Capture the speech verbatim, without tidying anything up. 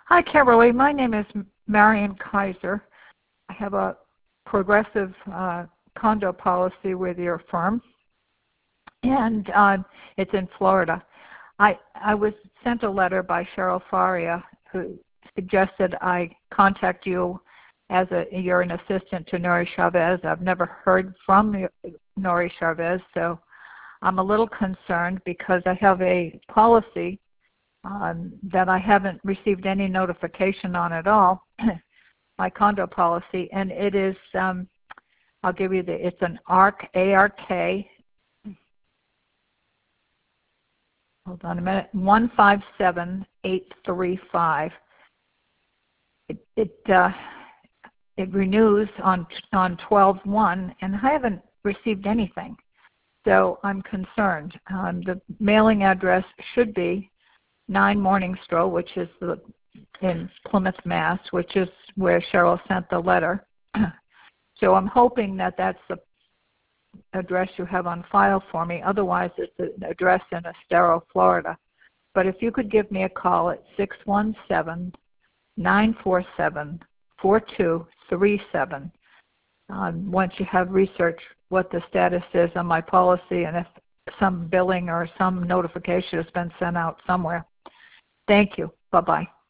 Hi, Kimberly. My name is Marion Kaiser. I have a progressive uh, condo policy with your firm, and uh, it's in Florida. I, I was sent a letter by Cheryl Faria, who suggested I contact you as a, you're an assistant to Nori Chavez. I've never heard from Nori Chavez, so I'm a little concerned because I have a policy um, that I haven't received any notification on at all, my condo policy, and it is, um, I'll give you the, it's an ARK, A R K, hold on a minute, one five seven eight three five. It, it, uh, it renews on, on twelve one, and I haven't received anything. So I'm concerned. Um, the mailing address should be nine Morning Stroll, which is the, in Plymouth, Mass, which is where Cheryl sent the letter. So I'm hoping that that's the address you have on file for me. Otherwise, it's an address in Estero, Florida. But if you could give me a call at six one seven, nine four seven, four two three seven um, once you have researched what the status is on my policy and if some billing or some notification has been sent out somewhere. Thank you. Bye-bye.